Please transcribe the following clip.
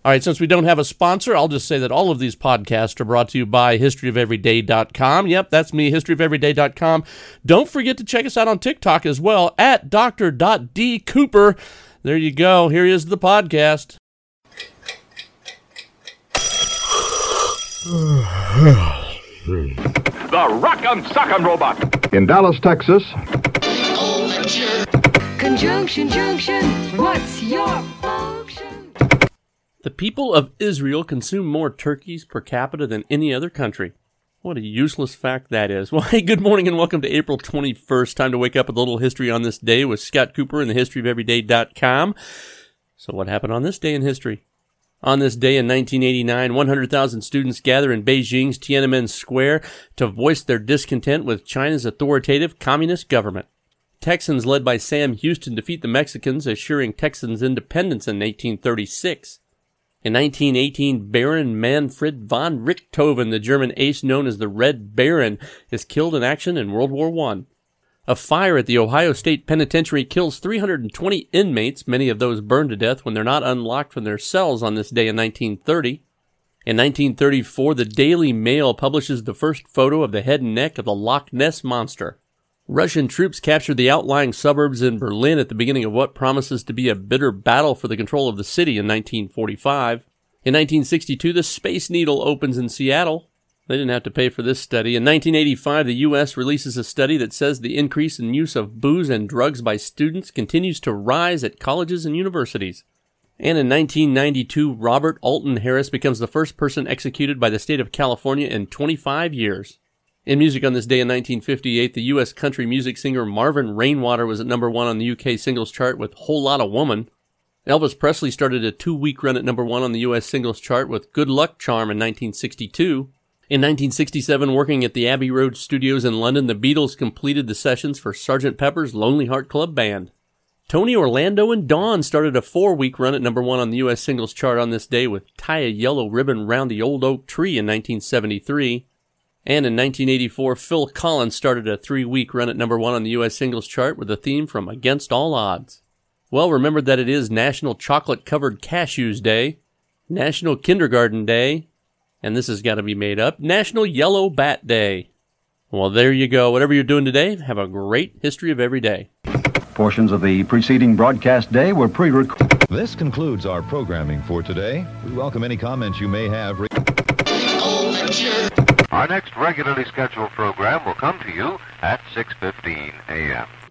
All right, since we don't have a sponsor, I'll just say that all of these podcasts are brought to you by historyofeveryday.com. Yep, that's me, historyofeveryday.com. Don't forget to check us out on TikTok as well, at Dr.D. There you go. Here is the podcast. The Rock'em Sock'em Robot. In Dallas, Texas. Conjunction Junction, what's your function? The people of Israel consume more turkeys per capita than any other country. What a useless fact that is. Well, hey, good morning and welcome to April 21st. Time to wake up with a little history on this day with Scott Cooper and the historyofeveryday.com. So what happened on this day in history? On this day in 1989, 100,000 students gather in Beijing's Tiananmen Square to voice their discontent with China's authoritative communist government. Texans led by Sam Houston defeat the Mexicans, assuring Texans independence in 1836. In 1918, Baron Manfred von Richthofen, the German ace known as the Red Baron, is killed in action in World War I. A fire at the Ohio State Penitentiary kills 320 inmates, many of those burned to death when they're not unlocked from their cells on this day in 1930. In 1934, the Daily Mail publishes the first photo of the head and neck of the Loch Ness Monster. Russian troops captured the outlying suburbs in Berlin at the beginning of what promises to be a bitter battle for the control of the city in 1945. In 1962, the Space Needle opens in Seattle. They didn't have to pay for this study. In 1985, the U.S. releases a study that says the increase in use of booze and drugs by students continues to rise at colleges and universities. And in 1992, Robert Alton Harris becomes the first person executed by the state of California in 25 years. In music on this day in 1958, the U.S. country music singer Marvin Rainwater was at number 1 on the UK singles chart with Whole Lotta Woman. Elvis Presley started a 2-week run at number 1 on the U.S. singles chart with Good Luck Charm in 1962. In 1967, working at the Abbey Road Studios in London, the Beatles completed the sessions for Sgt. Pepper's Lonely Heart Club Band. Tony Orlando and Dawn started a 4-week run at number 1 on the U.S. singles chart on this day with Tie a Yellow Ribbon Round the Old Oak Tree in 1973. And in 1984, Phil Collins started a 3-week run at number 1 on the U.S. singles chart with a theme from Against All Odds. Well, remember that it is National Chocolate-Covered Cashews Day, National Kindergarten Day, and this has got to be made up, National Yellow Bat Day. Well, there you go. Whatever you're doing today, have a great History of Every Day. Portions of the preceding broadcast day were pre-recorded. This concludes our programming for today. We welcome any comments you may have. Our next regularly scheduled program will come to you at 6:15 a.m.